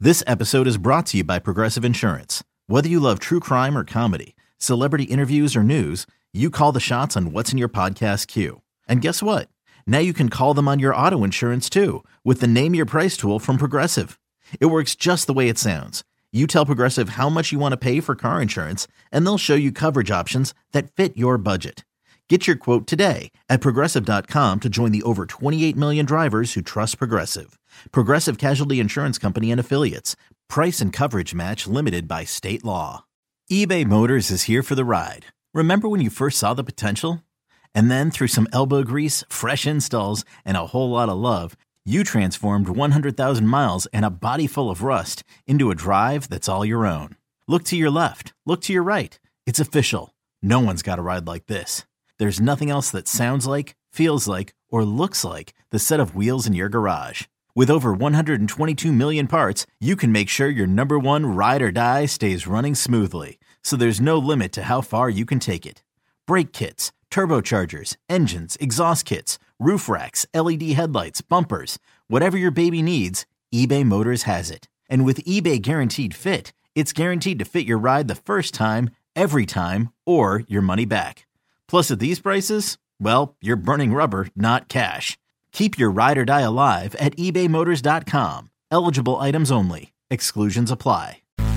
This episode is brought to you by Progressive Insurance. Whether you love true crime or comedy, celebrity interviews or news, you call the shots on what's in your podcast queue. And guess what? Now you can call them on your auto insurance too with the Name Your Price tool from Progressive. It works just the way it sounds. You tell Progressive how much you want to pay for car insurance, and they'll show you coverage options that fit your budget. Get your quote today at Progressive.com to join the over 28 million drivers who trust Progressive. Progressive Casualty Insurance Company and Affiliates. Price and coverage match limited by state law. eBay Motors is here for the ride. Remember when you first saw the potential? And then through some elbow grease, fresh installs, and a whole lot of love, you transformed 100,000 miles and a body full of rust into a drive that's all your own. Look to your left. Look to your right. It's official. No one's got a ride like this. There's nothing else that sounds like, feels like, or looks like the set of wheels in your garage. With over 122 million parts, you can make sure your number one ride or die stays running smoothly. So there's no limit to how far you can take it. Brake kits, turbochargers, engines, exhaust kits, roof racks, LED headlights, bumpers, whatever your baby needs, eBay Motors has it. And with eBay Guaranteed Fit, it's guaranteed to fit your ride the first time, every time, or your money back. Plus at these prices, well, you're burning rubber, not cash. Keep your ride or die alive at ebaymotors.com. Eligible items only. Exclusions apply.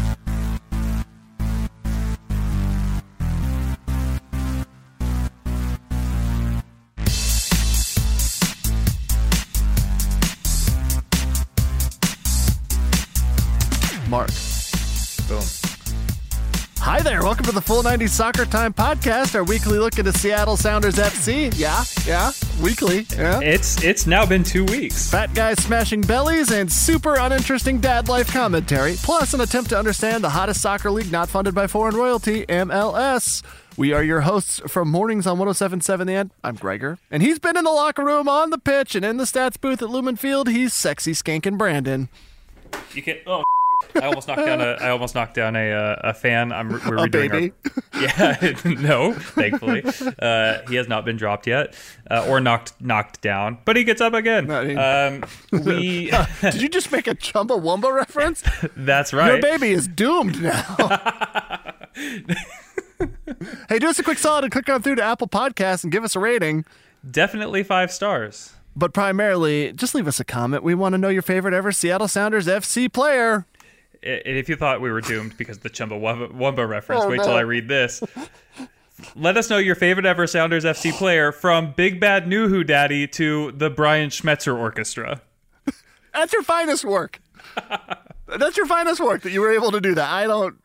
Mark. Boom. Hi there. Welcome to the Full 90 Soccer Time podcast, our weekly look into Seattle Sounders FC. Yeah. Weekly. Yeah. It's now been 2 weeks. Fat guys smashing bellies and super uninteresting dad life commentary, plus an attempt to understand the hottest soccer league not funded by foreign royalty, MLS. We are your hosts from Mornings on 107.7 The End. I'm Gregor, and he's been in the locker room, on the pitch, and in the stats booth at Lumen Field. He's sexy skanking Brandon. You can't. Oh, I almost knocked down a fan. We're a redoing baby. Yeah, no, thankfully, he has not been dropped yet, or knocked down. But he gets up again. Did you just make a Chumbawamba reference? That's right. Your baby is doomed now. Hey, do us a quick solid and click on through to Apple Podcasts and give us a rating. Definitely 5 stars. But primarily, just leave us a comment. We want to know your favorite ever Seattle Sounders FC player. If you thought we were doomed because of the Chumbawamba reference, wait till I read this. Let us know your favorite ever Sounders FC player, from Big Bad New Who Daddy to the Brian Schmetzer Orchestra. That's your finest work. That's your finest work that you were able to do that. I don't...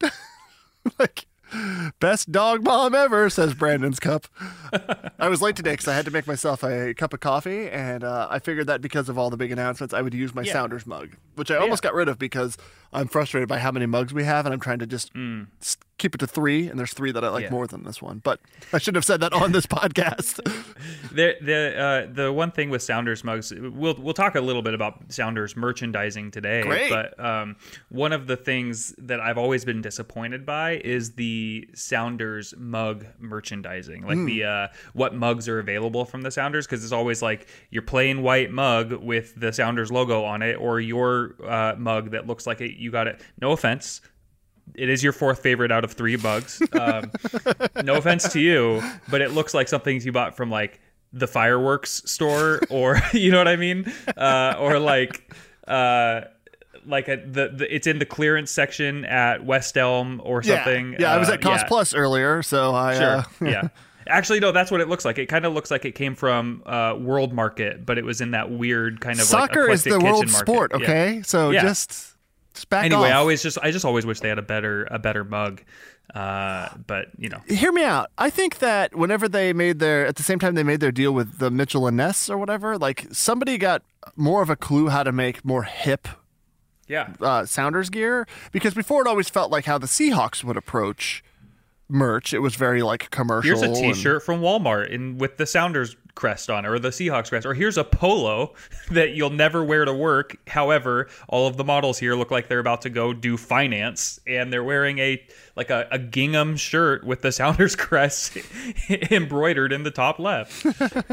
Best dog mom ever, says Brandon's cup. I was late today because I had to make myself a cup of coffee, and I figured that because of all the big announcements, I would use my Sounders mug, which I almost got rid of because I'm frustrated by how many mugs we have, and I'm trying to just keep it to 3, and there's 3 that I like more than this one. But I shouldn't have said that on this podcast. The one thing with Sounders mugs, we'll talk a little bit about Sounders merchandising today. Great. But one of the things that I've always been disappointed by is the Sounders mug merchandising, like the what mugs are available from the Sounders, because it's always like your plain white mug with the Sounders logo on it, or your mug that looks like you got it. No offense. It is your 4th favorite out of 3 bugs. No offense to you, but it looks like something you bought from like the fireworks store, or you know what I mean, or it's in the clearance section at West Elm or something. Yeah, I was at Cost Plus earlier, so I sure. Yeah. Actually, no, that's what it looks like. It kind of looks like it came from World Market, but it was in that weird kind of soccer like is the world sport. Market. Okay, so just back anyway, off. I just always wish they had a better mug. But you know, hear me out. I think that whenever at the same time they made their deal with the Mitchell and Ness or whatever, like somebody got more of a clue how to make more hip Sounders gear, because before it always felt like how the Seahawks would approach merch. It was very like commercial. Here's a T-shirt from Walmart and with the Sounders crest on it, or the Seahawks crest, or here's a polo that you'll never wear to work. However, all of the models here look like they're about to go do finance, and they're wearing a gingham shirt with the Sounders crest embroidered in the top left.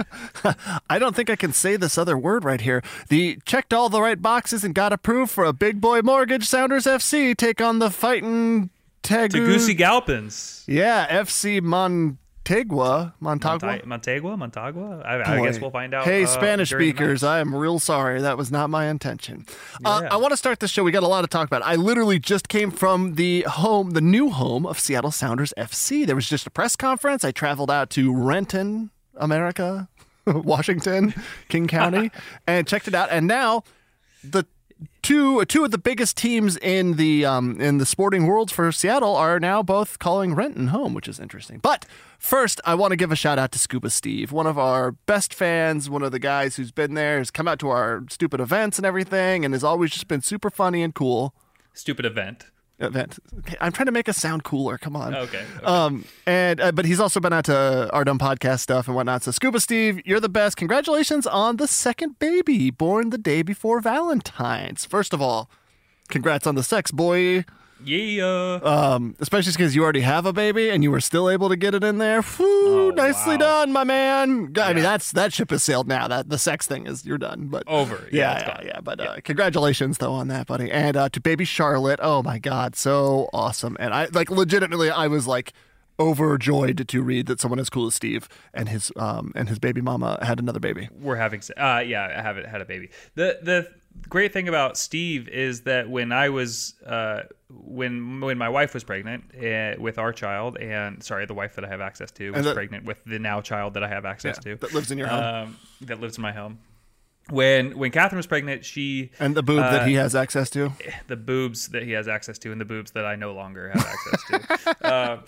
I don't think I can say this other word right here. The checked all the right boxes and got approved for a big boy mortgage. Sounders FC take on the fighting Tegucigalpans. Yeah, FC Montagua. Montagua? I guess we'll find out. Hey, Spanish speakers, I am real sorry. That was not my intention. I want to start this show. We got a lot to talk about. I literally just came from the new home of Seattle Sounders FC. There was just a press conference. I traveled out to Renton, America, Washington, King County, and checked it out. And now the two of the biggest teams in the sporting world for Seattle are now both calling Renton home, which is interesting. But first, I want to give a shout out to Scuba Steve, one of our best fans, one of the guys who's been there, has come out to our stupid events and everything, and has always just been super funny and cool. Stupid event. Okay, I'm trying to make us sound cooler. Come on. Okay. But he's also been out to our dumb podcast stuff and whatnot. So Scuba Steve, you're the best. Congratulations on the second baby born the day before Valentine's. First of all, congrats on the sex, boy. Yeah. Especially because you already have a baby and you were still able to get it in there. Whew, nicely done, my man. I mean, that ship has sailed now. That the sex thing you're done. But over. Yeah. But congratulations though on that, buddy. And to baby Charlotte. Oh my God, so awesome. And I legitimately, I was overjoyed to read that someone as cool as Steve and his baby mama had another baby. We're having I haven't had a baby. The great thing about Steve is that when I was when my wife was pregnant with our child, and the wife that I have access to was pregnant with the now child that I have access to that lives in your home, that lives in my home. When Catherine was pregnant, and the boob that he has access to, the boobs that he has access to, and the boobs that I no longer have access to.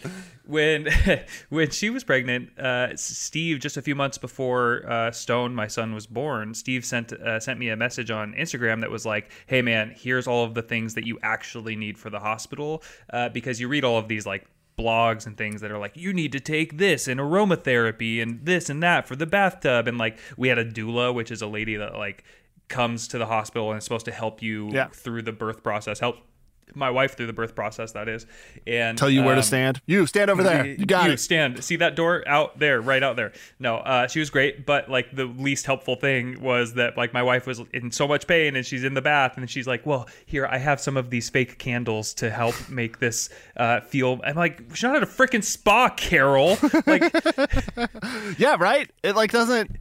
When she was pregnant, Steve, just a few months before Stone, my son, was born, Steve sent me a message on Instagram that was like, "Hey man, here's all of the things that you actually need for the hospital," because you read all of these blogs and things that are like, you need to take this and aromatherapy and this and that for the bathtub, and we had a doula, which is a lady that comes to the hospital and is supposed to help you through the birth process, help my wife through the birth process, that is, and tell you where to stand. You stand over there. You got it. Stand. See that door out there, right out there. No, she was great, but the least helpful thing was that my wife was in so much pain and she's in the bath and she's like, well, here, I have some of these fake candles to help make this feel. I'm like, she's not at a freaking spa, Carol. Yeah, right. It doesn't.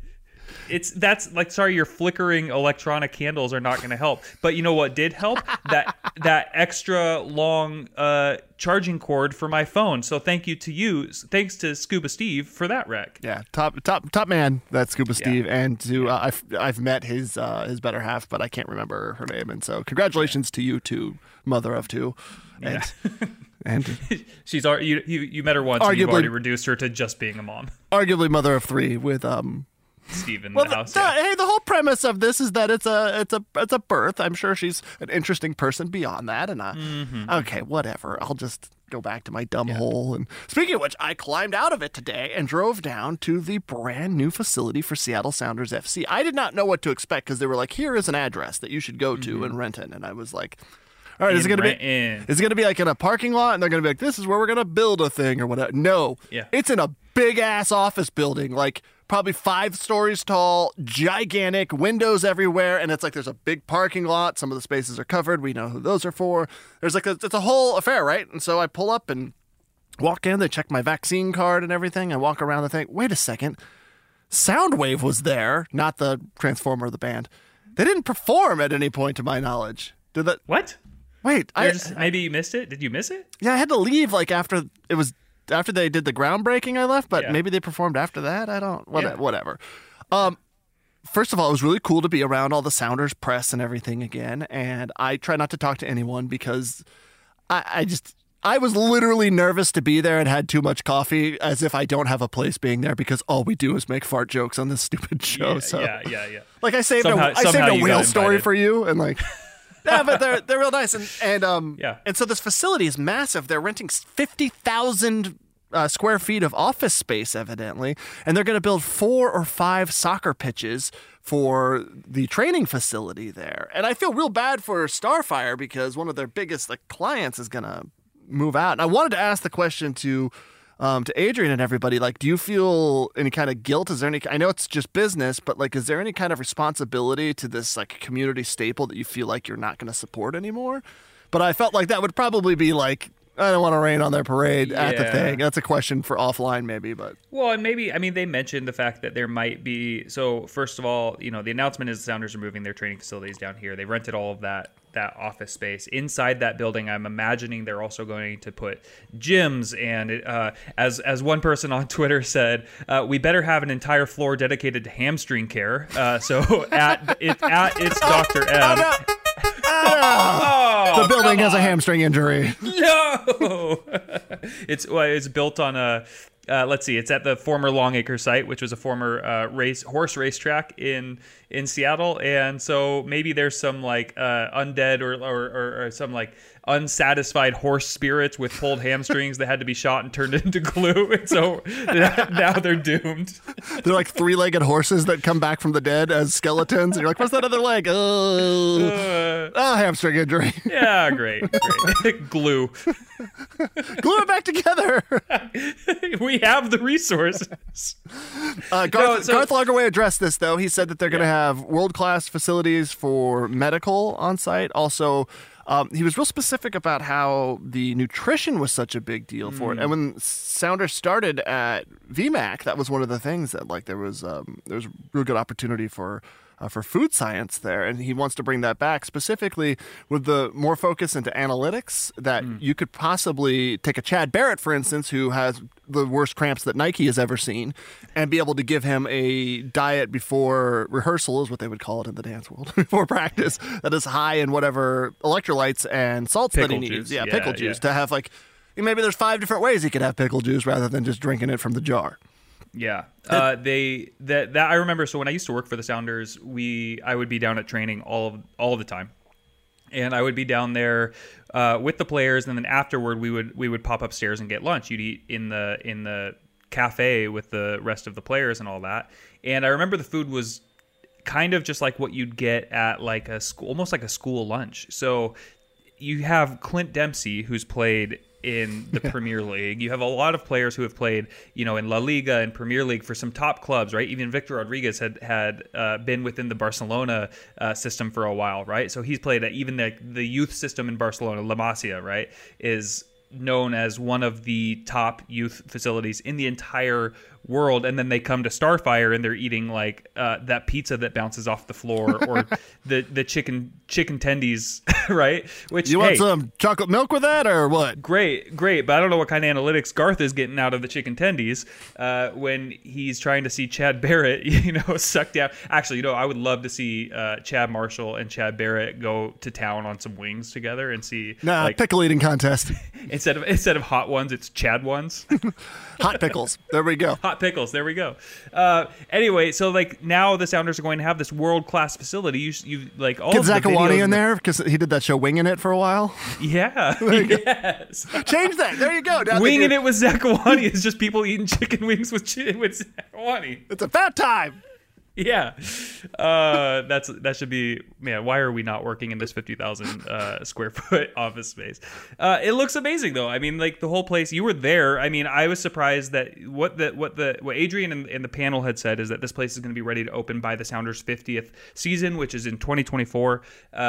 Sorry, your flickering electronic candles are not going to help. But you know what did help? that extra long charging cord for my phone. So thanks to Scuba Steve for that wreck. Yeah, top man, that's Scuba Steve, and to I've met his better half, but I can't remember her name. And so congratulations to you too, mother of two. And, and she's already you met her once, and you've already reduced her to just being a mom. Arguably mother of three with Steve in the house. Hey, the whole premise of this is that it's a birth. I'm sure she's an interesting person beyond that, and okay, whatever. I'll just go back to my dumb hole. And speaking of which, I climbed out of it today and drove down to the brand new facility for Seattle Sounders FC. I did not know what to expect because they were like, here is an address that you should go to in Renton, and I was like, all right, is it going to be in a parking lot, and they're going to be like, this is where we're going to build a thing or whatever? No, it's in a big ass office building, probably 5 stories tall, gigantic, windows everywhere, and it's there's a big parking lot. Some of the spaces are covered. We know who those are for. There's it's a whole affair, right? And so I pull up and walk in. They check my vaccine card and everything. I walk around and think, wait a second, Soundwave was there, not the Transformer of the band. They didn't perform at any point, to my knowledge. Did that? What? Wait, maybe you missed it. Did you miss it? Yeah, I had to leave after it was. After they did the groundbreaking, I left, but maybe they performed after that. I don't. Whatever. First of all, it was really cool to be around all the Sounders press and everything again. And I try not to talk to anyone because I was literally nervous to be there and had too much coffee, as if I don't have a place being there because all we do is make fart jokes on this stupid show. Yeah. I saved a whale story for you, and yeah, but they're real nice, and so this facility is massive. They're renting 50,000 square feet of office space, evidently, and they're going to build 4 or 5 soccer pitches for the training facility there. And I feel real bad for Starfire because one of their biggest clients is going to move out. And I wanted to ask the question to Adrian and everybody, do you feel any kind of guilt? Is there any, I know it's just business, but is there any kind of responsibility to this community staple that you feel like you're not going to support anymore? But I felt like that would probably be I don't want to rain on their parade at the thing. That's a question for offline maybe, but. Well, and maybe, they mentioned the fact that there might be, so first of all, the announcement is the Sounders are moving their training facilities down here. They rented all of that office space. Inside that building, I'm imagining they're also going to put gyms, and as one person on Twitter said, we better have an entire floor dedicated to hamstring care. So at it's Dr. M. The building has a hamstring injury. No, it's built on a. Let's see. It's at the former Longacre site, which was a former horse racetrack in Seattle, and so maybe there's some undead or some unsatisfied horse spirits with pulled hamstrings that had to be shot and turned into glue, and so now they're doomed. They're like 3-legged horses that come back from the dead as skeletons, and you're like, what's that other leg? Hamstring injury. Yeah, great. Glue. Glue it back together. We have the resources. Garth Lagerwey addressed this, though. He said that they're going to have world-class facilities for medical on site. Also, he was real specific about how the nutrition was such a big deal for it. And when Sounders started at VMAC, that was one of the things that there was real good opportunity for food science there, and he wants to bring that back, specifically with the more focus into analytics, that you could possibly take a Chad Barrett, for instance, who has the worst cramps that Nike has ever seen, and be able to give him a diet before rehearsal, is what they would call it in the dance world, before practice, that is high in whatever electrolytes and salts pickle that he needs. juice. Pickle juice, to have maybe there's 5 different ways he could have pickle juice rather than just drinking it from the jar. Yeah, that I remember. So when I used to work for the Sounders, I would be down at training all of the time, and I would be down there with the players, and then afterward we would pop upstairs and get lunch. You'd eat in the cafe with the rest of the players and all that. And I remember the food was kind of just like what you'd get at a school, almost like a school lunch. So you have Clint Dempsey, who's played in the Premier League. You have a lot of players who have played, in La Liga and Premier League for some top clubs, right? Even Victor Rodriguez had been within the Barcelona system for a while, right? So he's played at even the youth system in Barcelona, La Masia, right, is known as one of the top youth facilities in the entire world. And then they come to Starfire and they're eating that pizza that bounces off the floor, or the chicken tendies, right? Which you want some chocolate milk with that, or what? Great, but I don't know what kind of analytics Garth is getting out of the chicken tendies when he's trying to see Chad Barrett, sucked down. Actually, I would love to see Chad Marshall and Chad Barrett go to town on some wings together and see pickle eating contest. Instead of hot ones, it's Chad ones. Hot pickles. There we go. Hot pickles. There we go. Anyway, so now the Sounders are going to have this world-class facility. You all Get Zakawani in there because he did that show Winging It for a while. Yeah. Yes. Change that. There you go. Now Winging It with Zakawani is just people eating chicken wings with Zakawani. It's about time. Yeah, that should be, man. Why are we not working in this 50,000 square foot office space? It looks amazing though. I mean, the whole place. You were there. I mean, I was surprised that what Adrian and the panel had said is that this place is going to be ready to open by the Sounders' 50th season, which is in 2024.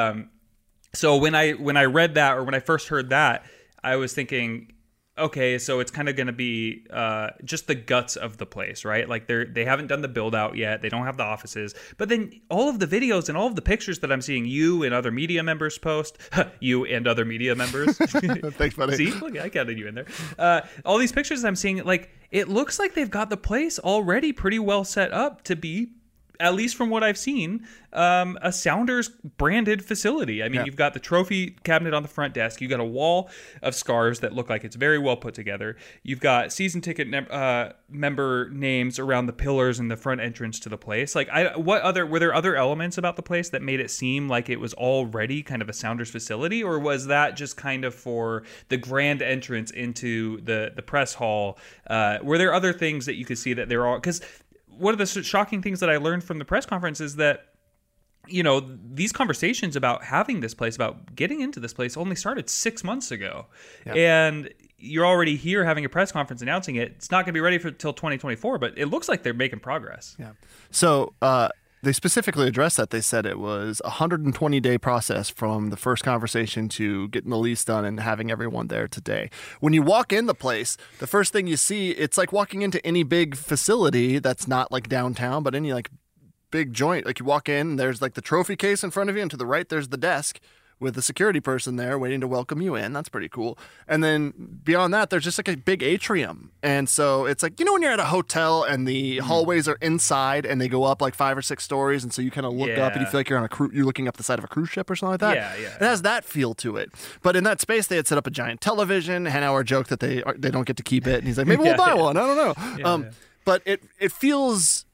So when I read that, or when I first heard that, I was thinking, okay, so it's kind of going to be just the guts of the place, right? They haven't done the build out yet. They don't have the offices. But then all of the videos and all of the pictures that I'm seeing you and other media members post, you and other media members. Thanks, buddy. See, look, I counted you in there. All these pictures I'm seeing, it looks like they've got the place already pretty well set up to be at least from what I've seen, a Sounders branded facility. I mean, you've got the trophy cabinet on the front desk. You've got a wall of scarves that look like it's very well put together. You've got season ticket member names around the pillars in the front entrance to the place. Like, were there other elements about the place that made it seem like it was already kind of a Sounders facility, or was that just kind of for the grand entrance into the press hall? Were there other things that you could see that they're all, because one of the shocking things that I learned from the press conference is that, you know, these conversations about having this place, about getting into this place, only started 6 months ago. Yeah. And you're already here having a press conference announcing it. It's not going to be ready till 2024, but it looks like they're making progress. Yeah. So they specifically addressed that. They said it was a 120-day process from the first conversation to getting the lease done and having everyone there today. When you walk in the place, the first thing you see, it's like walking into any big facility that's not like downtown, but any like big joint. Like you walk in, there's like the trophy case in front of you, and to the right there's the desk with the security person there waiting to welcome you in. That's pretty cool. And then beyond that, there's just like a big atrium. And so it's like, you know, when you're at a hotel and the hallways are inside and they go up like 5 or 6 stories, and so you kind of look up and you feel like you're on you're looking up the side of a cruise ship or something like that. Yeah. It has that feel to it. But in that space, they had set up a giant television. Hanauer joked that they don't get to keep it, and he's like, maybe we'll buy one. I don't know. But it feels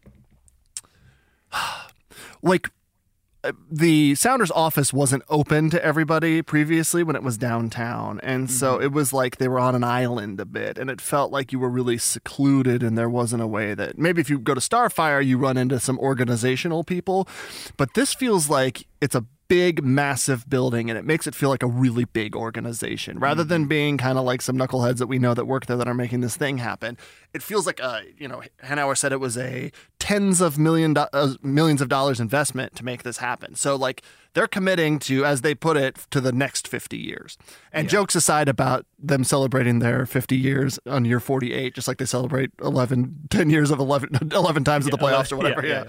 like the Sounders office wasn't open to everybody previously when it was downtown. And so it was like they were on an island a bit, and it felt like you were really secluded, and there wasn't a way that maybe if you go to Starfire, you run into some organizational people. But this feels like it's a big, massive building, and it makes it feel like a really big organization rather than being kind of like some knuckleheads that we know that work there that are making this thing happen. It feels like Hanauer said it was a tens of millions of dollars investment to make this happen. So like they're committing to, as they put it, to the next 50 years. And jokes aside about them celebrating their 50 years on year 48, just like they celebrate 10 years of 11 times of the playoffs or whatever.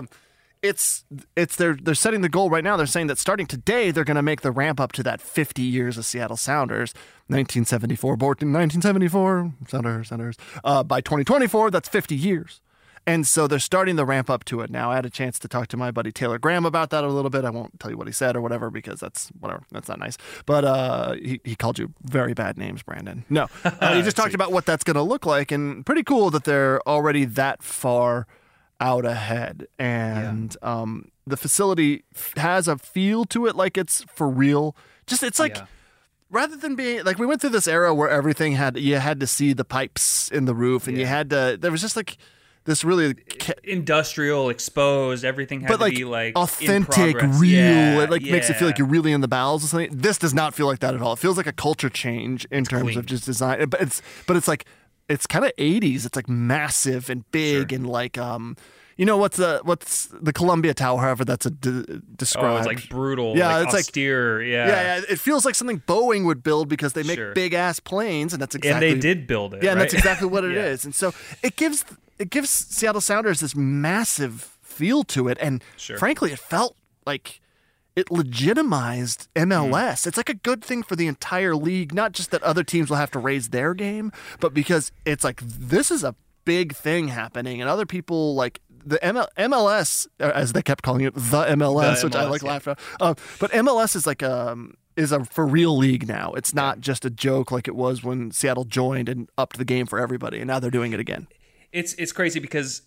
They're setting the goal right now. They're saying that starting today, they're going to make the ramp up to that 50 years of Seattle Sounders, 1974, born in 1974, Sounders. By 2024, that's 50 years. And so they're starting the ramp up to it now. I had a chance to talk to my buddy Taylor Graham about that a little bit. I won't tell you what he said or whatever, because that's not nice. But he called you very bad names, Brandon. No, he just talked about what that's going to look like, and pretty cool that they're already that far out ahead. And the facility has a feel to it like it's for real. Just it's like rather than being like, we went through this era where everything you had to see the pipes in the roof, and there was just like this really industrial, exposed, everything had to be like authentic, real. It makes it feel like you're really in the bowels of something. This does not feel like that at all. It feels like a culture change in terms of just design. But it's like, it's kind of 80s. It's like massive and big and like what's the Columbia Tower? However, that's described. Oh, it's like brutal. Yeah, like it's austere. Yeah. It feels like something Boeing would build because they make big ass planes, and that's exactly. And they did build it. Yeah, and that's exactly what it is. And so it gives Seattle Sounders this massive feel to it, and frankly, it felt like it legitimized MLS. It's like a good thing for the entire league, not just that other teams will have to raise their game, but because it's like this is a big thing happening, and other people like the MLS, as they kept calling it, the MLS, which I laughed at. But MLS is like is a for real league now. It's not just a joke like it was when Seattle joined and upped the game for everybody, and now they're doing it again. It's crazy because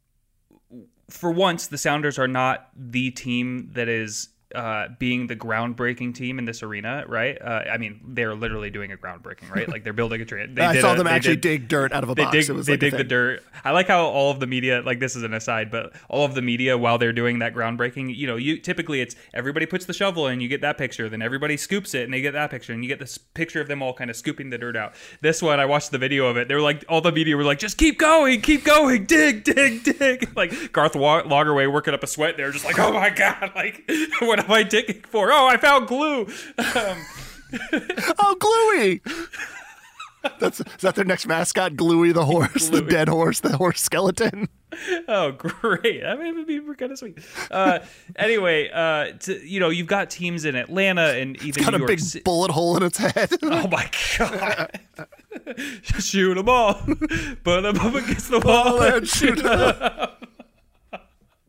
for once the Sounders are not the team that is being the groundbreaking team in this arena, right? I mean, they're literally doing a groundbreaking, right? Like they're building a train. I saw them actually dig dirt out of a box. They dig the dirt. I like how all of the media, like this is an aside, but all of the media while they're doing that groundbreaking, you typically it's everybody puts the shovel in, you get that picture, then everybody scoops it and they get that picture, and you get this picture of them all kind of scooping the dirt out. This one, I watched the video of it. They were like, all the media were like, just keep going, dig. Like Garth Lagerwey working up a sweat there, just like, oh my God, like what am I digging for? Oh, I found glue. Oh, Gluey. Is that their next mascot? Gluey the horse, Gluey. The dead horse, the horse skeleton. Oh, great. I mean, it'd be kind of sweet. Anyway, you've got teams in Atlanta and even it's got New York. A big bullet hole in its head. Oh my God. Shoot them all. Put them up against the wall and shoot them.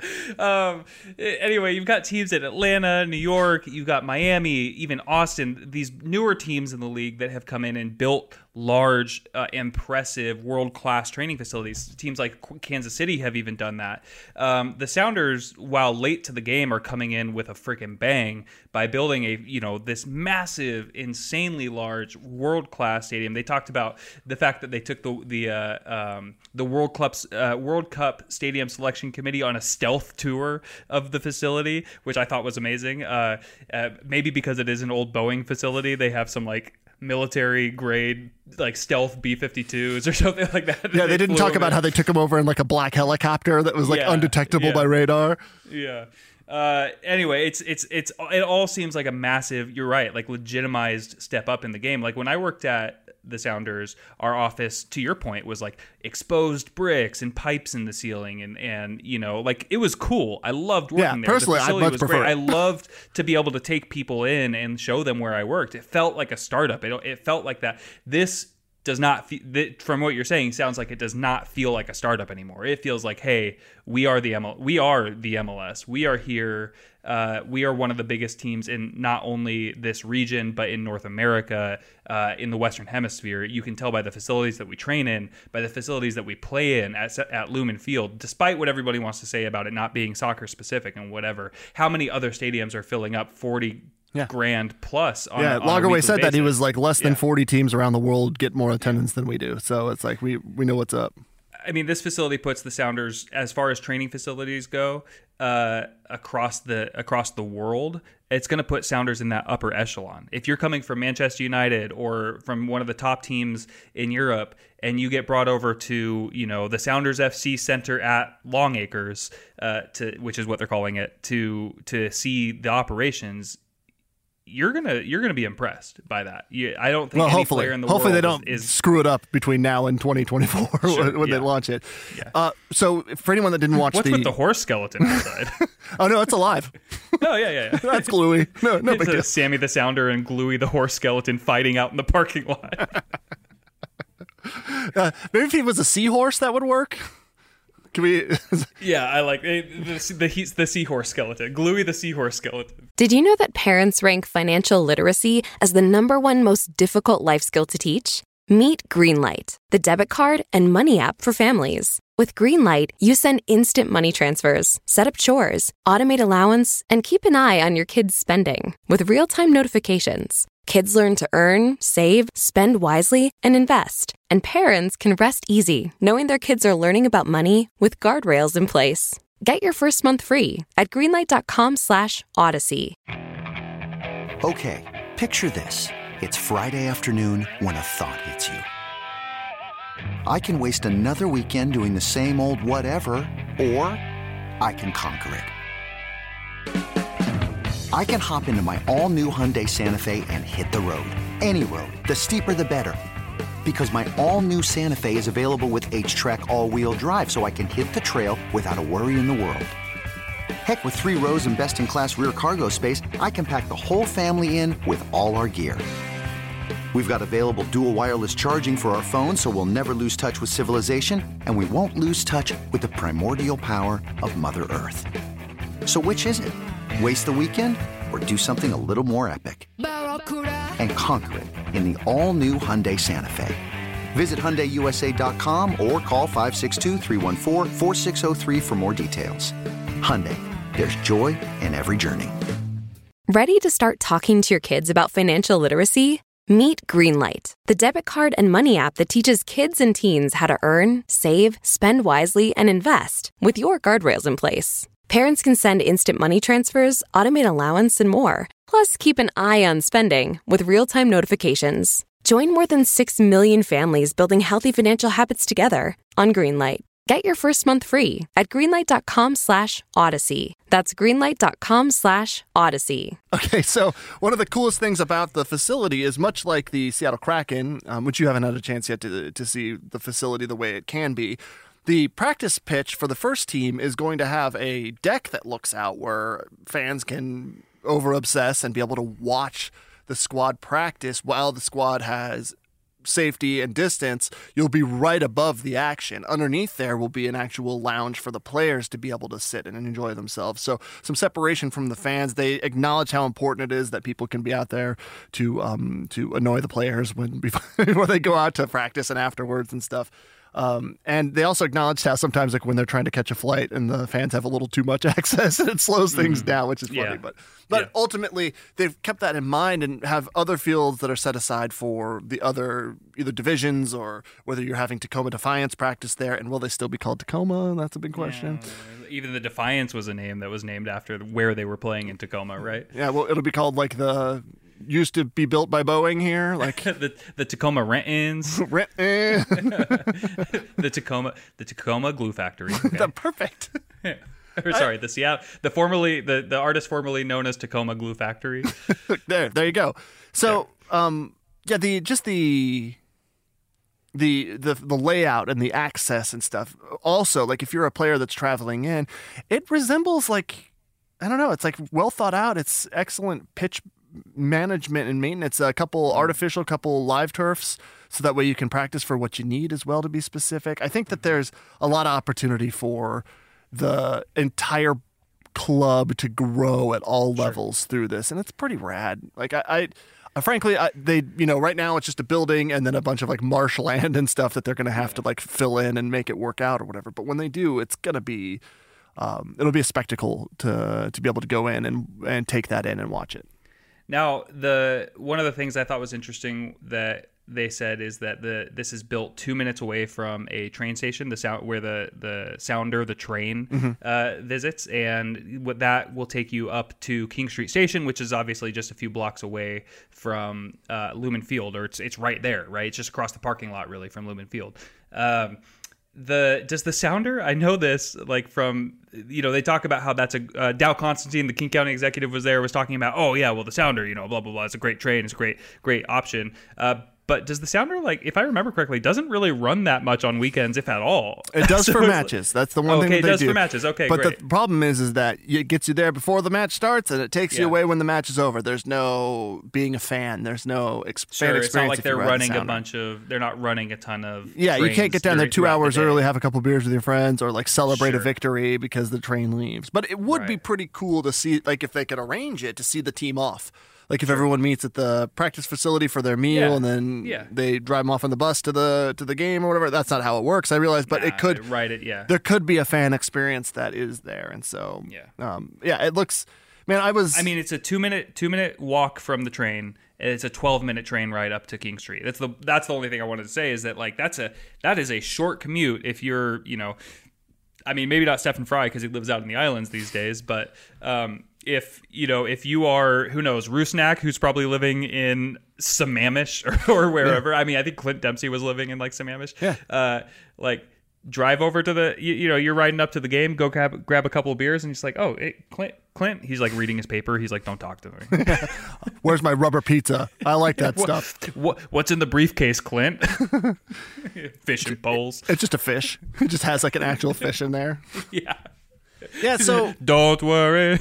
Anyway, you've got teams in Atlanta, New York, you've got Miami, even Austin, these newer teams in the league that have come in and built large, impressive, world-class training facilities. Teams like Kansas City have even done that. The Sounders, while late to the game, are coming in with a freaking bang by building this massive, insanely large, world-class stadium. They talked about the fact that they took the World Cup Stadium Selection Committee on a stealth tour of the facility, which I thought was amazing. Maybe because it is an old Boeing facility, they have some military grade stealth B-52s or something like that. Yeah, they didn't talk about how they took them over in a black helicopter that was undetectable by radar. Yeah. Anyway, it all seems like a massive, you're right, legitimized step up in the game. When I worked at the Sounders, our office, to your point, was exposed bricks and pipes in the ceiling, and it was cool. I loved working there. Personally, I'd much prefer great. I loved to be able to take people in and show them where I worked. It felt like a startup. It felt like that. This does not, from what you're saying, sounds like it does not feel like a startup anymore. It feels like, hey, we are the MLS. We are here. We are one of the biggest teams in not only this region, but in North America, in the Western Hemisphere. You can tell by the facilities that we train in, by the facilities that we play in at Lumen Field, despite what everybody wants to say about it not being soccer specific and whatever. How many other stadiums are filling up 40 grand plus on Lagerwey said that he was less than 40 teams around the world get more attendance than we do. So it's we know what's up. I mean, this facility puts the Sounders, as far as training facilities go, across the world. It's going to put Sounders in that upper echelon. If you're coming from Manchester United or from one of the top teams in Europe, and you get brought over to the Sounders FC Center at Longacres, which is what they're calling it, to see the operations, you're gonna be impressed by that. I don't think any player in the world they don't screw it up between now and 2024 when they launch it. Yeah. So for anyone that didn't watch, what's with the horse skeleton outside? Oh no, it's alive. Oh yeah. That's Gluey. No big deal. Sammy the Sounder and Gluey the horse skeleton fighting out in the parking lot. Maybe if he was a seahorse, that would work. Can we? Yeah, I like the seahorse skeleton. Gluey the seahorse skeleton. Did you know that parents rank financial literacy as the #1 most difficult life skill to teach? Meet Greenlight, the debit card and money app for families. With Greenlight, you send instant money transfers, set up chores, automate allowance, and keep an eye on your kids' spending with real-time notifications. Kids learn to earn, save, spend wisely, and invest. And parents can rest easy knowing their kids are learning about money with guardrails in place. Get your first month free at greenlight.com/Odyssey. Okay, picture this. It's Friday afternoon when a thought hits you. I can waste another weekend doing the same old whatever, or I can conquer it. I can hop into my all-new Hyundai Santa Fe and hit the road. Any road. The steeper, the better. Because my all-new Santa Fe is available with H-Track all-wheel drive, so I can hit the trail without a worry in the world. Heck, with 3 rows and best-in-class rear cargo space, I can pack the whole family in with all our gear. We've got available dual wireless charging for our phones, so we'll never lose touch with civilization, and we won't lose touch with the primordial power of Mother Earth. So which is it? Waste the weekend or do something a little more epic and conquer it in the all-new Hyundai Santa Fe. Visit HyundaiUSA.com or call 562-314-4603 for more details. Hyundai, there's joy in every journey. Ready to start talking to your kids about financial literacy? Meet Greenlight, the debit card and money app that teaches kids and teens how to earn, save, spend wisely, and invest with your guardrails in place. Parents can send instant money transfers, automate allowance, and more. Plus, keep an eye on spending with real-time notifications. Join more than 6 million families building healthy financial habits together on Greenlight. Get your first month free at greenlight.com/Odyssey. That's greenlight.com/Odyssey. Okay, so one of the coolest things about the facility is, much like the Seattle Kraken, which you haven't had a chance yet to see the facility the way it can be, the practice pitch for the first team is going to have a deck that looks out where fans can over-obsess and be able to watch the squad practice while the squad has safety and distance, you'll be right above the action. Underneath there will be an actual lounge for the players to be able to sit and enjoy themselves. So some separation from the fans. They acknowledge how important it is that people can be out there to annoy the players before they go out to practice and afterwards and stuff. And they also acknowledged how sometimes, like when they're trying to catch a flight and the fans have a little too much access, and it slows things down, which is funny. But ultimately, they've kept that in mind and have other fields that are set aside for the other either divisions, or whether you're having Tacoma Defiance practice there. And will they still be called Tacoma? That's a big question. Even the Defiance was a name that was named after where they were playing in Tacoma, right? Yeah, well, it'll be called like the used to be built by Boeing here, like the Tacoma Rent-Ins. the Tacoma Glue Factory. Okay. Perfect. Or sorry, the artist formerly known as Tacoma Glue Factory. there you go. So the layout and the access and stuff. Also, like if you're a player that's traveling in, it resembles like, I don't know, it's like well thought out. It's excellent pitch management and maintenance, a couple artificial, couple live turfs, so that way you can practice for what you need as well, to be specific. I think that there's a lot of opportunity for the entire club to grow at all levels through this, and it's pretty rad. Like frankly, they right now it's just a building and then a bunch of like marshland and stuff that they're going to have to like fill in and make it work out or whatever. But when they do, it's going to be it'll be a spectacle to be able to go in and take that in and watch it. Now, one of the things I thought was interesting that they said is that this is built 2 minutes away from a train station, where the sounder, the train visits, and what that will take you up to King Street Station, which is obviously just a few blocks away from Lumen Field, or it's right there, right? It's just across the parking lot, really, from Lumen Field. Does the sounder, I know this, like from, they talk about how that's Dow Constantine, the King County executive was talking about, oh yeah, well the sounder, blah, blah, blah, it's a great train, it's a great option. But does the sounder, like, if I remember correctly, doesn't really run that much on weekends, if at all? It does for matches. That's the one thing that they do. Okay, it does for matches. Okay, but great. The problem is that it gets you there before the match starts, and it takes you away when the match is over. There's no being a fan. There's no fan experience. It's not like they're running they're not running a ton of you can't get down there 2 hours early, have a couple beers with your friends, or like celebrate a victory because the train leaves. But it would be pretty cool to see, like, if they could arrange it, to see the team off. Like if everyone meets at the practice facility for their meal and then they drive them off on the bus to the game or whatever. That's not how it works, I realize, but it could. There could be a fan experience that is there, and so it looks. Man, it's a 2 minute walk from the train. It's a 12-minute train ride up to King Street. That's the only thing I wanted to say, is that like that is a short commute if you're maybe not Stephen Fry because he lives out in the islands these days, but if you are, who knows, Rusnak, who's probably living in Sammamish or wherever. I think Clint Dempsey was living in like Sammamish. Like drive over to you're riding up to the game, go grab a couple of beers, and he's like, oh, hey, Clint, he's like reading his paper. He's like, don't talk to me. Where's my rubber pizza? I like that stuff. What's in the briefcase, Clint? Fish and poles. It's just a fish. It just has like an actual fish in there. Yeah, so don't worry.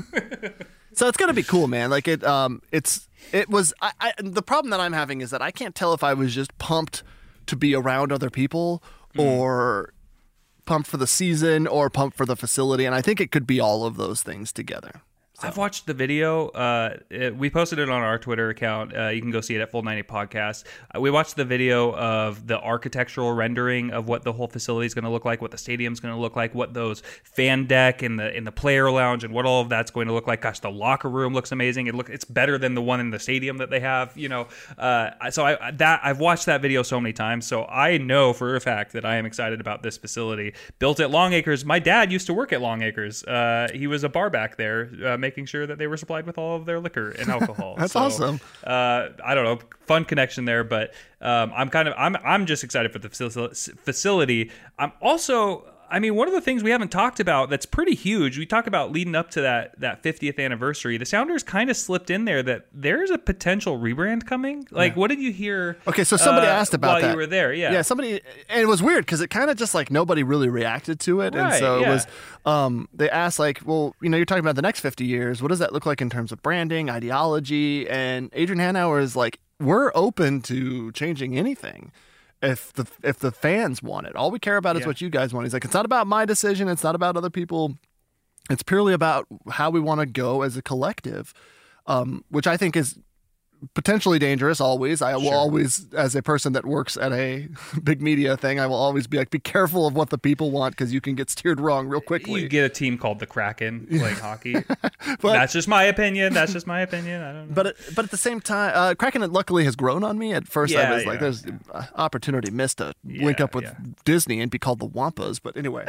So it's gonna be cool, man. Like it was. The problem that I'm having is that I can't tell if I was just pumped to be around other people or pumped for the season or pumped for the facility, and I think it could be all of those things together. So. I've watched the video. We posted it on our Twitter account. You can go see it at Full 90 Podcast. We watched the video of the architectural rendering of what the whole facility is going to look like, what the stadium's going to look like, what those fan deck and the player lounge and what all of that's going to look like. Gosh, the locker room looks amazing. It's better than the one in the stadium that they have. So I've watched that video so many times. So I know for a fact that I am excited about this facility built at Long Acres. My dad used to work at Long Acres. He was a bar back there. Making sure that they were supplied with all of their liquor and alcohol. That's awesome. I don't know, fun connection there, but I'm just excited for the facility. I'm also, one of the things we haven't talked about that's pretty huge, we talk about leading up to that 50th anniversary, the Sounders kind of slipped in there that there's a potential rebrand coming. Like, what did you hear? Okay, so somebody asked about while that. You were there, Yeah, somebody, and it was weird because it kind of just like nobody really reacted to it. Right, and so it was, they asked like, well, you're talking about the next 50 years. What does that look like in terms of branding, ideology? And Adrian Hanauer is like, we're open to changing anything if the fans want it. All we care about is what you guys want. He's like, it's not about my decision. It's not about other people. It's purely about how we want to go as a collective, which I think is potentially dangerous always. I will always, as a person that works at a big media thing, I will always be like, be careful of what the people want because you can get steered wrong real quickly. You get a team called the Kraken playing hockey. That's just my opinion. I don't know. But at the same time, Kraken luckily has grown on me. At first I was like, there's opportunity missed to link up with Disney and be called the Wampas. But anyway.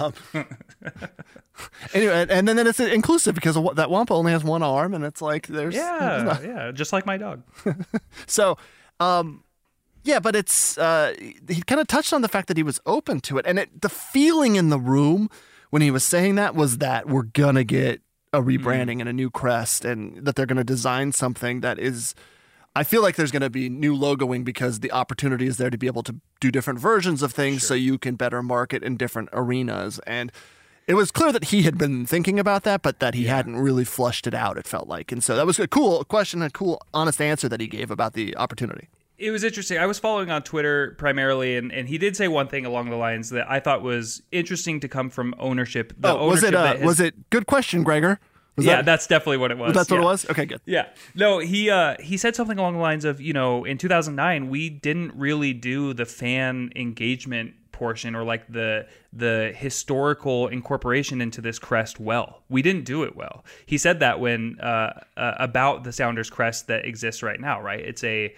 Anyway, and then it's inclusive because that Wampa only has one arm and it's like there's... just like my dog. So, but it's he kind of touched on the fact that he was open to it, and the feeling in the room when he was saying that was that we're gonna get a rebranding and a new crest, and that they're gonna design something that is. I feel like there's gonna be new logoing because the opportunity is there to be able to do different versions of things, so you can better market in different arenas. And it was clear that he had been thinking about that, but that he hadn't really flushed it out, it felt like. And so that was a cool question, a cool, honest answer that he gave about the opportunity. It was interesting. I was following on Twitter primarily, and he did say one thing along the lines that I thought was interesting to come from ownership. Was it? Good question, Gregor. That's definitely what it was. That's what it was? Okay, good. Yeah. No, he said something along the lines of, in 2009, we didn't really do the fan engagement portion or like the historical incorporation into this crest well. We didn't do it well. He said that when about the Sounders crest that exists right now, right? It's a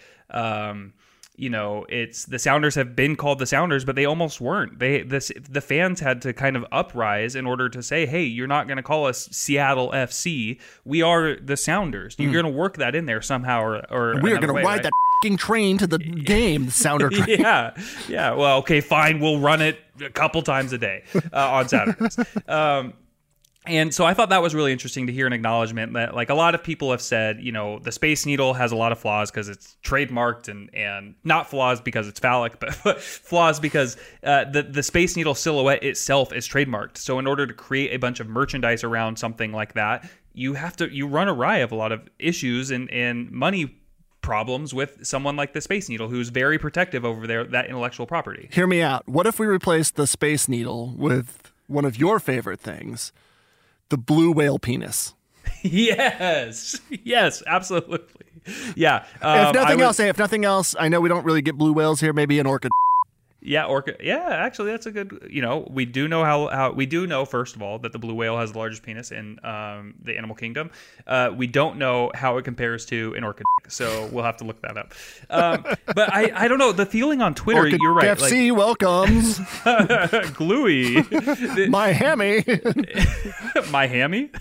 it's the Sounders have been called the Sounders, but they almost weren't. The fans had to kind of uprise in order to say, hey, you're not going to call us Seattle FC. We are the Sounders. You're going to work that in there somehow or we are going to ride that train to the game, the Sounder train. Yeah. Well, okay, fine. We'll run it a couple times a day on Saturdays. And so I thought that was really interesting to hear an acknowledgement that, like, a lot of people have said, the Space Needle has a lot of flaws because it's trademarked and not flaws because it's phallic, but flaws because the Space Needle silhouette itself is trademarked. So in order to create a bunch of merchandise around something like that, you run awry of a lot of issues and money problems with someone like the Space Needle, who's very protective over that intellectual property. Hear me out. What if we replace the Space Needle with one of your favorite things? The blue whale penis. Yes, absolutely. Yeah. If nothing else, I know we don't really get blue whales here. Maybe an orca. Yeah, orca. Yeah, actually, that's a good. We do know how we do know, first of all, that the blue whale has the largest penis in the animal kingdom. We don't know how it compares to an orca, so we'll have to look that up. But I don't know, the feeling on Twitter. Orca you're right. FC welcomes Gluey, my hammy, my hammy.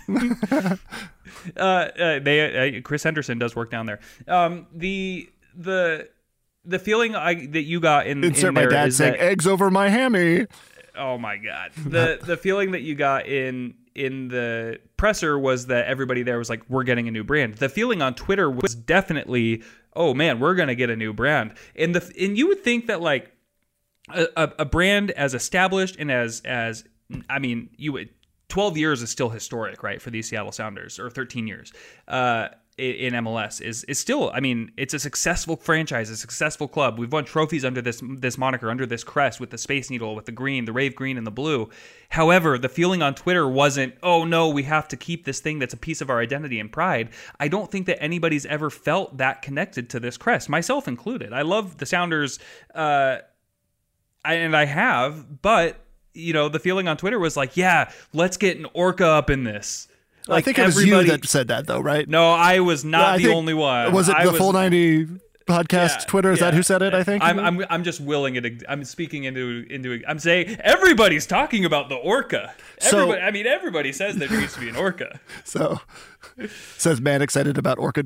Chris Henderson does work down there. The feeling that you got in insert my dad saying eggs over my hammy. Oh my god. The feeling that you got in the presser was that everybody there was like, we're getting a new brand. The feeling on Twitter was definitely, oh man, we're gonna get a new brand. And you would think that like a brand as established and as 12 years is still historic, right, for these Seattle Sounders, or 13 years. In MLS is still, it's a successful franchise, a successful club. We've won trophies under this moniker, under this crest, with the Space Needle, with the green, the Rave green, and the blue. However, the feeling on Twitter wasn't, oh no, we have to keep this thing that's a piece of our identity and pride. I don't think that anybody's ever felt that connected to this crest, myself included. I love the Sounders, and I have, but the feeling on Twitter was like, yeah, let's get an orca up in this. Like, I think it was you that said that, though, right? No, I was not the only one. Was it the Full 90 podcast Twitter? Is that who said it? I think I'm just willing it. I'm speaking into. I'm saying everybody's talking about the orca. Everybody says there needs to be an orca. So says man excited about orca.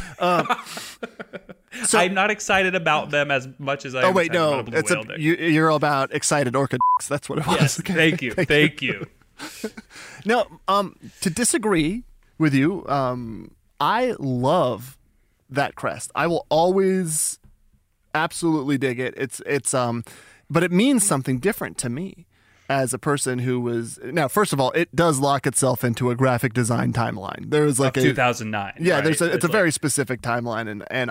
So I'm not excited about them as much as I. Oh wait, no, you're about excited orca. That's what it was. Yes, thank you. Now, to disagree with you, I love that crest. I will always absolutely dig it. It's but it means something different to me as a person who was. Now, first of all, it does lock itself into a graphic design timeline. There is like 2009. Yeah, right? it's a very specific timeline, and I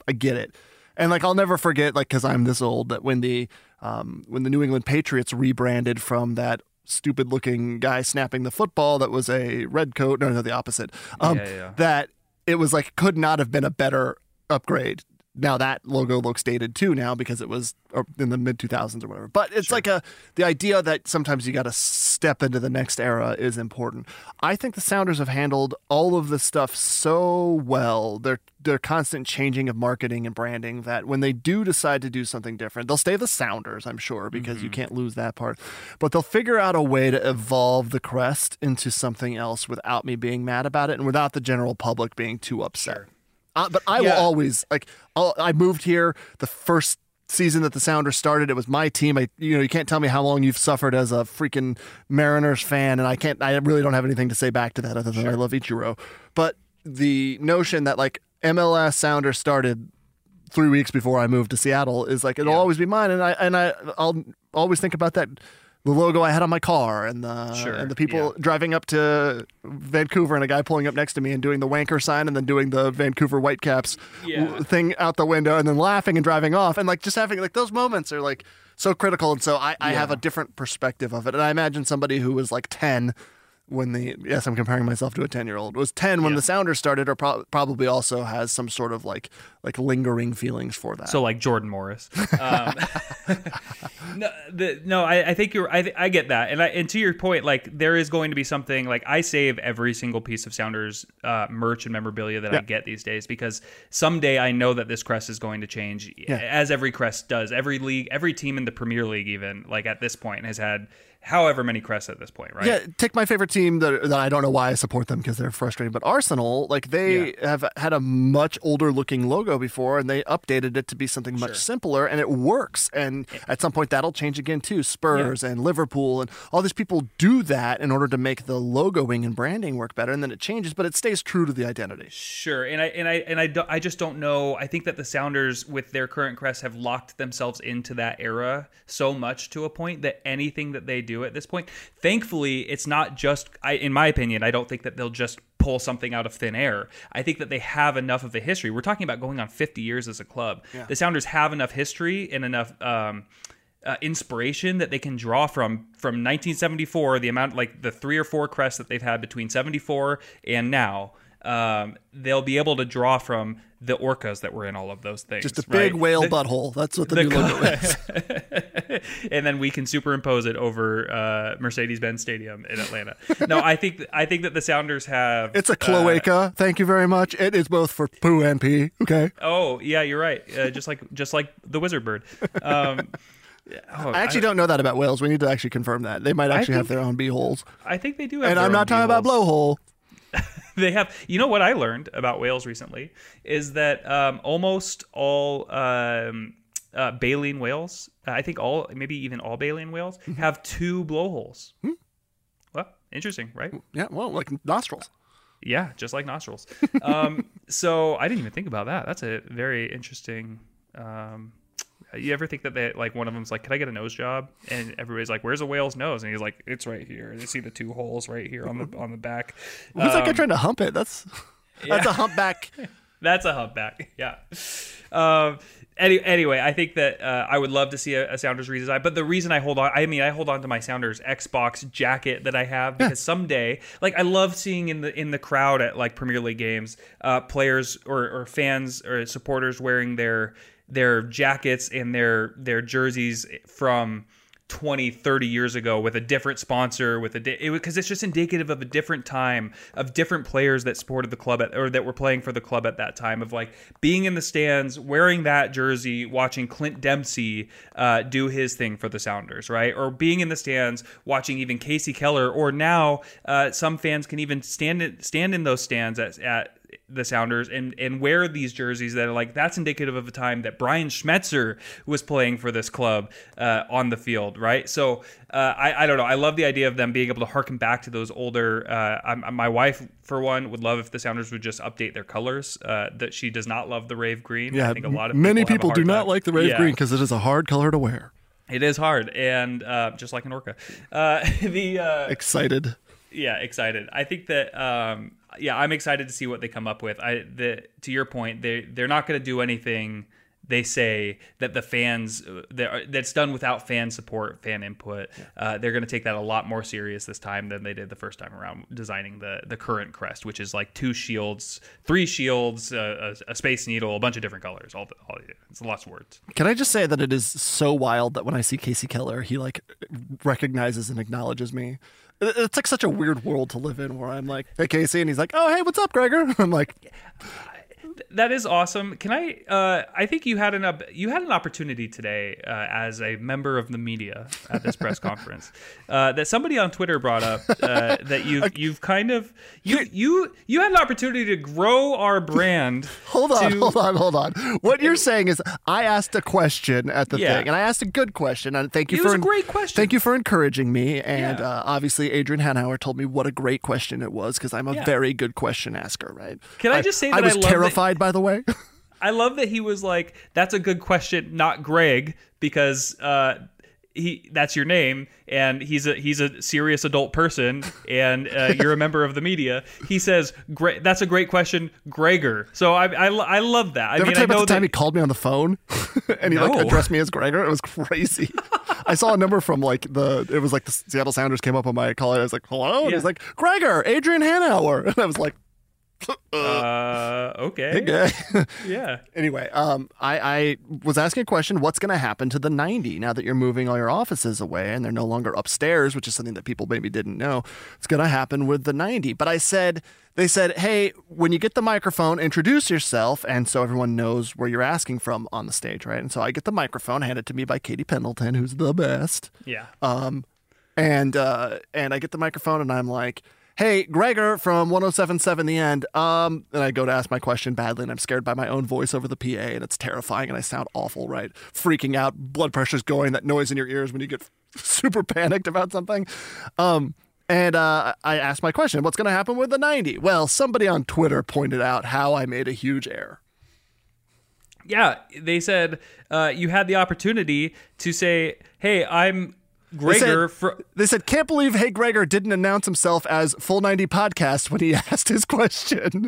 I get it. And like I'll never forget, like, because I'm this old, that when the New England Patriots rebranded from that stupid looking guy snapping the football that was a red coat, no, the opposite, that it was like could not have been a better upgrade. Now that logo looks dated too now because it was in the mid 2000s or whatever. But it's like the idea that sometimes you got to step into the next era is important. I think the Sounders have handled all of this stuff so well. Their constant changing of marketing and branding, that when they do decide to do something different, they'll stay the Sounders, I'm sure, because you can't lose that part. But they'll figure out a way to evolve the crest into something else without me being mad about it and without the general public being too upset. Sure. But I will always, like, I moved here the first season that the Sounders started. It was my team. You can't tell me how long you've suffered as a freaking Mariners fan, and I really don't have anything to say back to that other than I love Ichiro. But the notion that, like, MLS Sounders started 3 weeks before I moved to Seattle is like, it'll always be mine. And I'll always think about that. The logo I had on my car and the people driving up to Vancouver and a guy pulling up next to me and doing the wanker sign and then doing the Vancouver Whitecaps thing out the window and then laughing and driving off. And like just having like those moments are like so critical. And so I have a different perspective of it. And I imagine somebody who was like 10 when I'm comparing myself to a 10-year-old, was 10 when the Sounders started, or probably also has some sort of like lingering feelings for that. So like Jordan Morris. I think I get that. And to your point, like there is going to be something, like I save every single piece of Sounders merch and memorabilia that I get these days, because someday I know that this crest is going to change, as every crest does. Every league, every team in the Premier League, even like at this point, has had however many crests at this point, right? Yeah, take my favorite team that I don't know why I support them because they're frustrating, but Arsenal, like they have had a much older looking logo before, and they updated it to be something much simpler, and it works. And at some point that'll change again too. Spurs and Liverpool and all these people do that in order to make the logoing and branding work better, and then it changes, but it stays true to the identity. Sure, I just don't know. I think that the Sounders with their current crest have locked themselves into that era so much to a point that anything that they do at this point, thankfully, it's not just, in my opinion, I don't think that they'll just pull something out of thin air. I think that they have enough of a history. We're talking about going on 50 years as a club. Yeah. The Sounders have enough history and enough inspiration that they can draw from 1974, the amount, like the 3 or 4 crests that they've had between 74 and now. They'll be able to draw from the orcas that were in all of those things. Just a big whale butthole. That's what the new logo is. And then we can superimpose it over Mercedes-Benz Stadium in Atlanta. No, I think that the Sounders have... It's a cloaca. Thank you very much. It is both for poo and pee. Okay. Oh, yeah, you're right. Just like the wizard bird. I actually don't know that about whales. We need to actually confirm that. They might actually have their own bee holes. I think they do have and their I'm not talking about blowhole. They have. You know what I learned about whales recently is that almost all baleen whales, I think maybe even all baleen whales, have 2 blowholes. Well, interesting, right? Yeah, well, like nostrils. Yeah, just like nostrils. So I didn't even think about that. That's a very interesting... You ever think that they, like, one of them's like, "Can I get a nose job?" And everybody's like, "Where's a whale's nose?" And he's like, "It's right here." And you see the 2 holes right here on the back. Who's that guy trying to hump it? That's a humpback. That's a humpback. Yeah. Anyway, I think that I would love to see a Sounders redesign. But the reason I hold on to my Sounders Xbox jacket that I have, because someday, like, I love seeing in the crowd at like Premier League games, players or fans or supporters wearing their jackets and their jerseys from 20, 30 years ago with a different sponsor, because it's just indicative of a different time, of different players that supported the club or that were playing for the club at that time, of like being in the stands, wearing that jersey, watching Clint Dempsey do his thing for the Sounders, right? Or being in the stands, watching even Casey Keller, or now some fans can even stand in those stands at the Sounders and wear these jerseys that are like, that's indicative of a time that Brian Schmetzer was playing for this club on the field, right? So I don't know. I love the idea of them being able to harken back to those older. My wife, for one, would love if the Sounders would just update their colors. That she does not love the rave green. Yeah, I think a lot of many people do not like the rave green because it is a hard color to wear. It is hard, and just like an orca. Excited. Yeah, excited. I think that I'm excited to see what they come up with. To your point, they're not going to do anything. They say that the fans, that's done without fan support, fan input. They're going to take that a lot more serious this time than they did the first time around designing the current crest, which is like 2 shields, 3 shields, a space needle, a bunch of different colors. All it's lots of words. Can I just say that it is so wild that when I see Casey Keller, he like recognizes and acknowledges me. It's like such a weird world to live in where I'm like, hey, Casey. And he's like, oh, hey, what's up, Gregor? I'm like... That is awesome. Can I think you had an opportunity today as a member of the media at this press conference that somebody on Twitter brought up that you've kind of you had an opportunity to grow our brand. Hold on. What you're saying is I asked a question at the thing, and I asked a good question, and thank you It was a great question. Thank you for encouraging me, and obviously Adrian Hanauer told me what a great question it was because I'm a very good question asker, right? Can I just say that I was love terrified, by the way. I love that he was like, "That's a good question, not Greg," because that's your name, and he's a serious adult person, and you're a member of the media. He says, "That's a great question, Gregor." So I love that. Did I tell you about the time he called me on the phone and he like addressed me as Gregor? It was crazy. I saw a number from it was like the Seattle Sounders came up on my call. I was like, "Hello," and he's like, "Gregor, Adrian Hanauer," and I was like, okay. Hey, guy. Yeah. Anyway, I was asking a question. What's going to happen to the 90 now that you're moving all your offices away and they're no longer upstairs, which is something that people maybe didn't know. It's going to happen with the 90. But they said, hey, when you get the microphone, introduce yourself. And so everyone knows where you're asking from on the stage, right? And so I get the microphone handed to me by Katie Pendleton, who's the best. Yeah. And I get the microphone and I'm like, hey, Gregor from 107.7 The End. And I go to ask my question badly, and I'm scared by my own voice over the PA, and it's terrifying, and I sound awful, right? Freaking out, blood pressure's going, that noise in your ears when you get super panicked about something. And I asked my question, what's going to happen with the 90? Well, somebody on Twitter pointed out how I made a huge error. Yeah, they said you had the opportunity to say, hey, I'm... Gregor, they said, can't believe Hey Gregor didn't announce himself as Full 90 Podcast when he asked his question.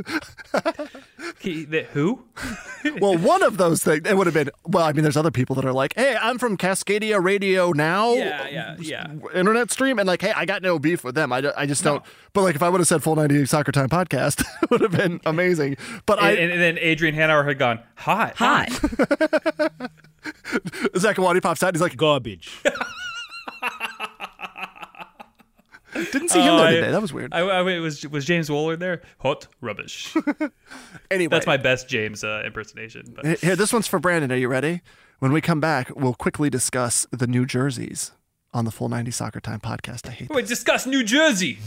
Who? Well, one of those things, it would have been, well, I mean, there's other people that are like, hey, I'm from Cascadia Radio Now. Yeah. Internet stream. And like, hey, I got no beef with them. I just don't. But like, if I would have said Full 90 Soccer Time Podcast, it would have been amazing. But and then Adrian Hanauer had gone, hot. Zakawani pops out. He's like, garbage. Didn't see him there today. That was weird. Was James Woolard there? Hot rubbish. Anyway, that's my best James impersonation. But. Here, this one's for Brandon. Are you ready? When we come back, we'll quickly discuss the New Jerseys on the Full 90 Soccer Time Podcast. I hate Wait, discuss New Jersey.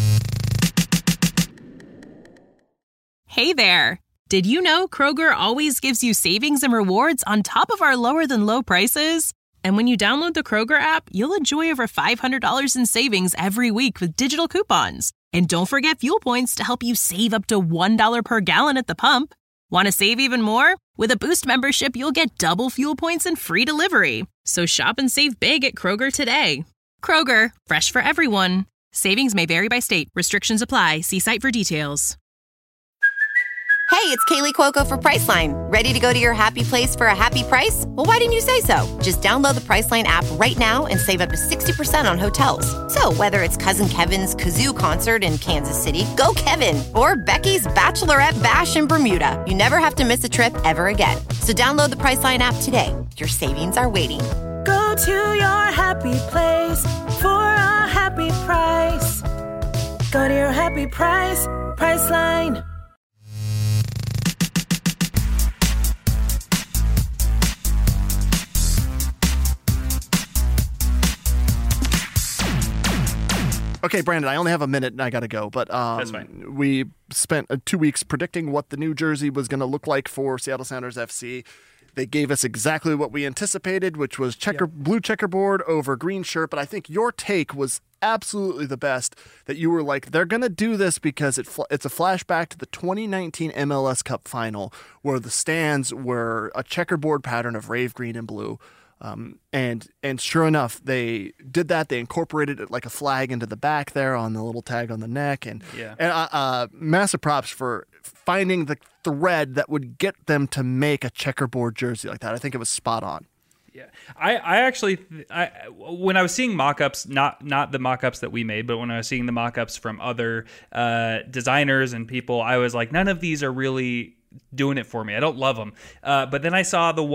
Hey there. Did you know Kroger always gives you savings and rewards on top of our lower than low prices? And when you download the Kroger app, you'll enjoy over $500 in savings every week with digital coupons. And don't forget fuel points to help you save up to $1 per gallon at the pump. Want to save even more? With a Boost membership, you'll get double fuel points and free delivery. So shop and save big at Kroger today. Kroger, fresh for everyone. Savings may vary by state. Restrictions apply. See site for details. Hey, it's Kaylee Cuoco for Priceline. Ready to go to your happy place for a happy price? Well, why didn't you say so? Just download the Priceline app right now and save up to 60% on hotels. So whether it's Cousin Kevin's Kazoo Concert in Kansas City, go Kevin, or Becky's Bachelorette Bash in Bermuda, you never have to miss a trip ever again. So download the Priceline app today. Your savings are waiting. Go to your happy place for a happy price. Go to your happy price, Priceline. Okay, Brandon, I only have a minute and I got to go, but That's fine. We spent 2 weeks predicting what the new jersey was going to look like for Seattle Sounders FC. They gave us exactly what we anticipated, which was blue checkerboard over green shirt, but I think your take was absolutely the best, that you were like, they're going to do this because it's a flashback to the 2019 MLS Cup final where the stands were a checkerboard pattern of rave green and blue. And sure enough, they did that. They incorporated it like a flag into the back there on the little tag on the neck. And massive props for finding the thread that would get them to make a checkerboard jersey like that. I think it was spot on. Yeah, I actually, when I was seeing mock-ups, not the mock-ups that we made, but when I was seeing the mock-ups from other designers and people, I was like, none of these are really doing it for me. I don't love them. But then I saw the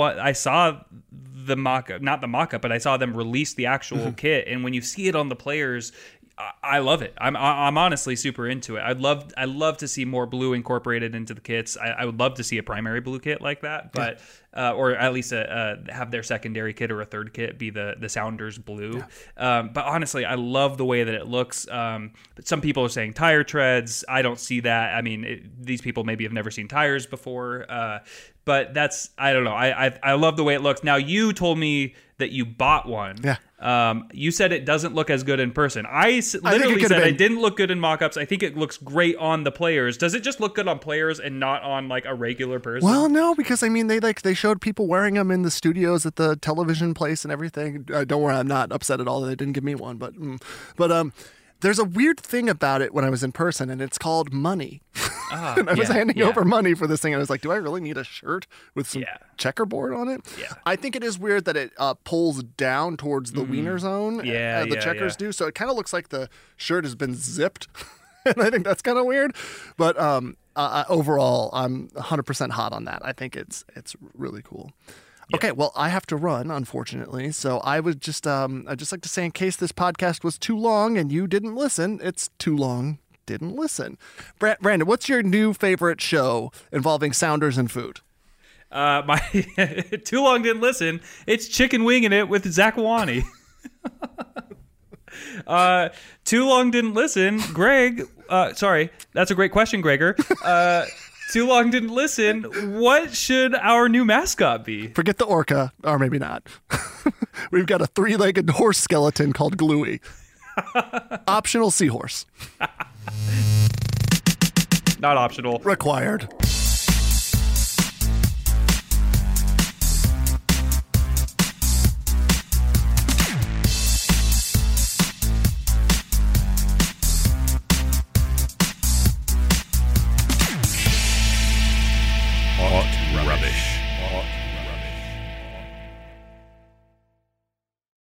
mock-up, not the mock-up, but I saw them release the actual kit, and when you see it on the players, I love it. I'm honestly super into it. I'd love to see more blue incorporated into the kits. I would love to see a primary blue kit like that, but or at least have their secondary kit or a third kit be the Sounders blue. But honestly, I love the way that it looks. Some people are saying tire treads. I don't see that. I mean, these people maybe have never seen tires before, but I don't know. I love the way it looks. Now, you told me that you bought one. Yeah. You said it doesn't look as good in person. I literally said it didn't look good in mock-ups. I think it looks great on the players. Does it just look good on players and not on like a regular person? Well, no, because I mean they showed people wearing them in the studios at the television place and everything. Don't worry, I'm not upset at all that they didn't give me one, but there's a weird thing about it when I was in person, and it's called money. And I was handing over money for this thing, and I was like, do I really need a shirt with some checkerboard on it? Yeah. I think it is weird that it pulls down towards the wiener zone. The checkers do. So it kind of looks like the shirt has been zipped. And I think that's kind of weird. But overall, I'm 100% hot on that. I think it's really cool. Yeah. Okay, well, I have to run, unfortunately. So I would just I'd just like to say, in case this podcast was too long and you didn't listen, it's too long, didn't listen. Brandon, what's your new favorite show involving Sounders and food? My too long didn't listen. It's Chicken Winging It with Zach Wani. Too long didn't listen. Greg, sorry, that's a great question, Gregor. Too long didn't listen. What should our new mascot be? Forget the orca, or maybe not. We've got a 3-legged horse skeleton called Gluey. Optional seahorse. Not optional. Required.